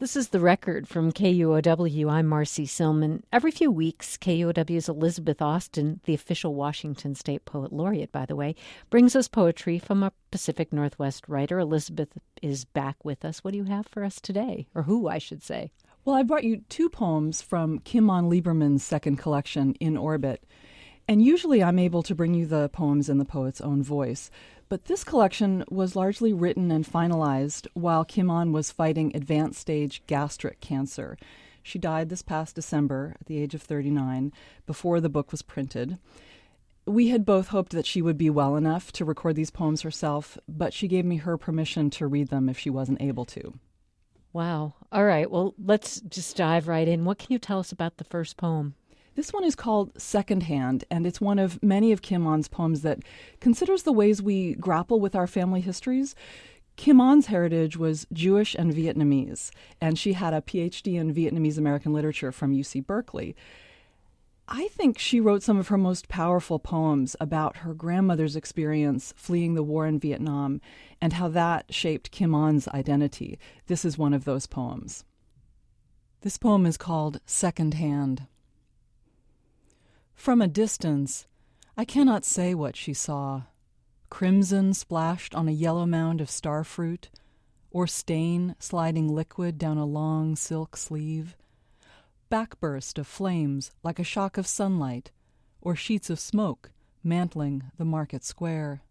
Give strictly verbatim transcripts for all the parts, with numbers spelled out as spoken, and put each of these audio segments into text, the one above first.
This is The Record from K U O W. I'm Marcy Silman. Every few weeks, K U O W's Elizabeth Austin, the official Washington State Poet Laureate, by the way, brings us poetry from a Pacific Northwest writer. Elizabeth is back with us. What do you have for us today? Or who, I should say. Well, I brought you two poems from Kimon Lieberman's second collection, In Orbit. And usually I'm able to bring you the poems in the poet's own voice. But this collection was largely written and finalized while Kimon was fighting advanced stage gastric cancer. She died this past December at the age of thirty-nine, before the book was printed. We had both hoped that she would be well enough to record these poems herself, but she gave me her permission to read them if she wasn't able to. Wow. All right. Well, let's just dive right in. What can you tell us about the first poem? This one is called Secondhand, and it's one of many of Kimon's poems that considers the ways we grapple with our family histories. Kimon's heritage was Jewish and Vietnamese, and she had a P H D in Vietnamese American literature from U C Berkeley. I think she wrote some of her most powerful poems about her grandmother's experience fleeing the war in Vietnam and how that shaped Kimon's identity. This is one of those poems. This poem is called Secondhand. From a distance, I cannot say what she saw. Crimson splashed on a yellow mound of starfruit, or stain sliding liquid down a long silk sleeve. Backburst of flames like a shock of sunlight, or sheets of smoke mantling the market square.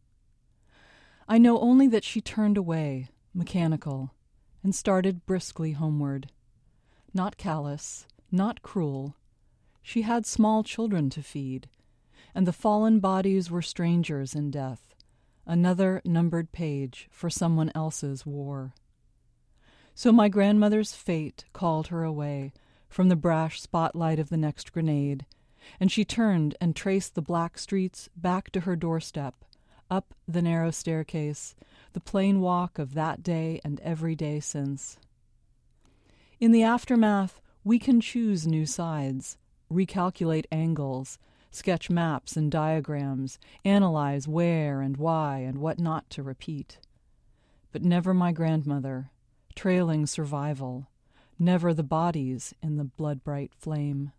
I know only that she turned away, mechanical, and started briskly homeward. Not callous, not cruel. She had small children to feed, and the fallen bodies were strangers in death, another numbered page for someone else's war. So my grandmother's fate called her away from the brash spotlight of the next grenade, and she turned and traced the black streets back to her doorstep, up the narrow staircase, the plain walk of that day and every day since. In the aftermath, we can choose new sides, recalculate angles, sketch maps and diagrams, analyze where and why and what not to repeat. But never my grandmother, trailing survival, never the bodies in the blood-bright flame.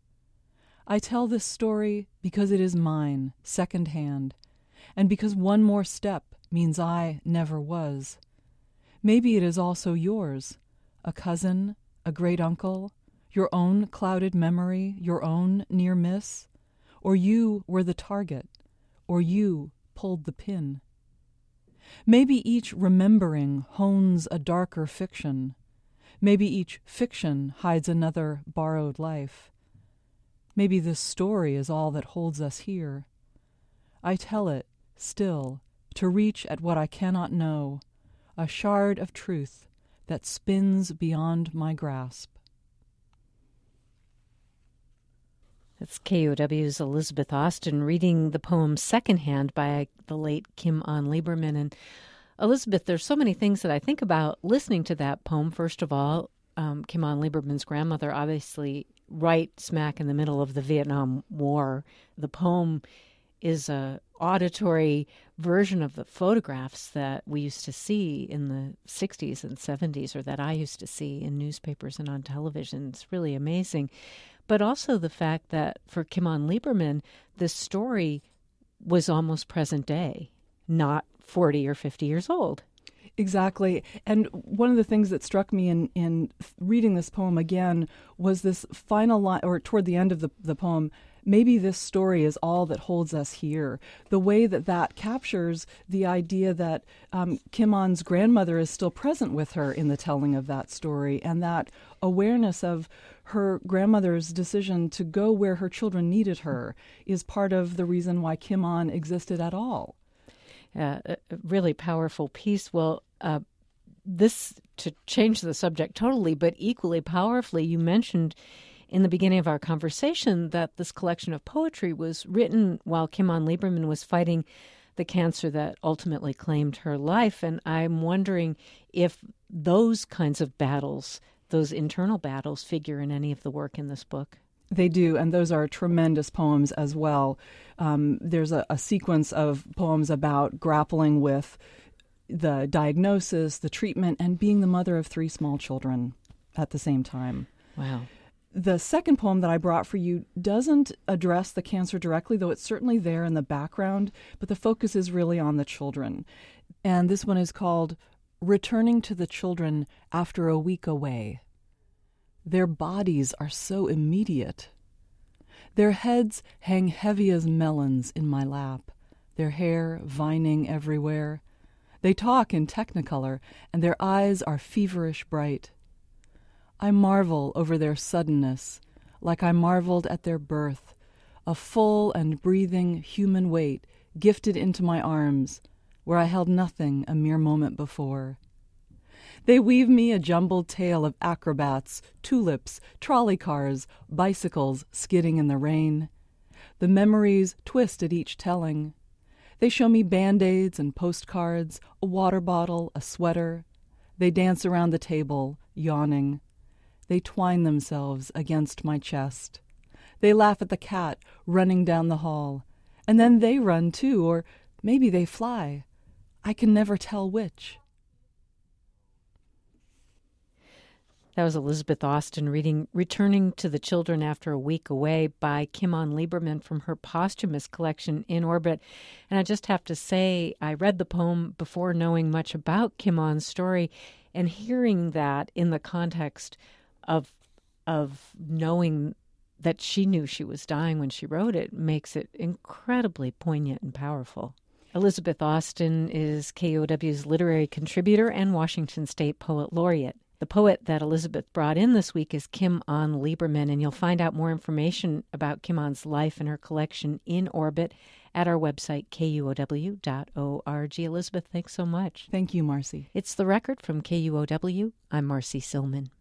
I tell this story because it is mine, second-hand, and because one more step means I never was. Maybe it is also yours, a cousin, a great-uncle, your own clouded memory, your own near miss, or you were the target, or you pulled the pin. Maybe each remembering hones a darker fiction. Maybe each fiction hides another borrowed life. Maybe this story is all that holds us here. I tell it, still, to reach at what I cannot know, a shard of truth that spins beyond my grasp. That's K U O W's Elizabeth Austin reading the poem Secondhand by the late Kimon Lieberman. And Elizabeth, there's so many things that I think about listening to that poem. First of all, um, Kimon Lieberman's grandmother, obviously right smack in the middle of the Vietnam War. The poem is a auditory version of the photographs that we used to see in the sixties and seventies, or that I used to see in newspapers and on television. It's really amazing. But also the fact that for Kimon Lieberman, this story was almost present day, not forty or fifty years old. Exactly. And one of the things that struck me in, in reading this poem again was this final line, or toward the end of the, the poem, maybe this story is all that holds us here. The way that that captures the idea that um, Kimon's grandmother is still present with her in the telling of that story, and that awareness of her grandmother's decision to go where her children needed her is part of the reason why Kimon existed at all. Uh, a really powerful piece. Well, uh, this, to change the subject totally, but equally powerfully, you mentioned in the beginning of our conversation that this collection of poetry was written while Kimon Lieberman was fighting the cancer that ultimately claimed her life. And I'm wondering if those kinds of battles, those internal battles, figure in any of the work in this book. They do, and those are tremendous poems as well. Um, there's a, a sequence of poems about grappling with the diagnosis, the treatment, and being the mother of three small children. at the same time. Wow. The second poem that I brought for you doesn't address the cancer directly, though it's certainly there in the background, but the focus is really on the children. And this one is called Returning to the Children After a Week Away. Their bodies are so immediate. Their heads hang heavy as melons in my lap, their hair vining everywhere. They talk in technicolor, and their eyes are feverish bright. I marvel over their suddenness, like I marveled at their birth, a full and breathing human weight gifted into my arms, where I held nothing a mere moment before. They weave me a jumbled tale of acrobats, tulips, trolley cars, bicycles skidding in the rain. The memories twist at each telling. They show me Band-Aids and postcards, a water bottle, a sweater. They dance around the table, yawning. They twine themselves against my chest. They laugh at the cat running down the hall. And then they run too, or maybe they fly. I can never tell which. That was Elizabeth Austin reading Returning to the Children After a Week Away by Kim-On Lieberman from her posthumous collection In Orbit. And I just have to say, I read the poem before knowing much about Kim-On's story, and hearing that in the context of of knowing that she knew she was dying when she wrote it makes it incredibly poignant and powerful. Elizabeth Austin is K O W's literary contributor and Washington State Poet Laureate. The poet that Elizabeth brought in this week is Kim-On Lieberman, and you'll find out more information about Kim-On's life and her collection In Orbit at our website, K U O W dot org. Elizabeth, thanks so much. Thank you, Marcy. It's The Record from K U O W. I'm Marcy Silman.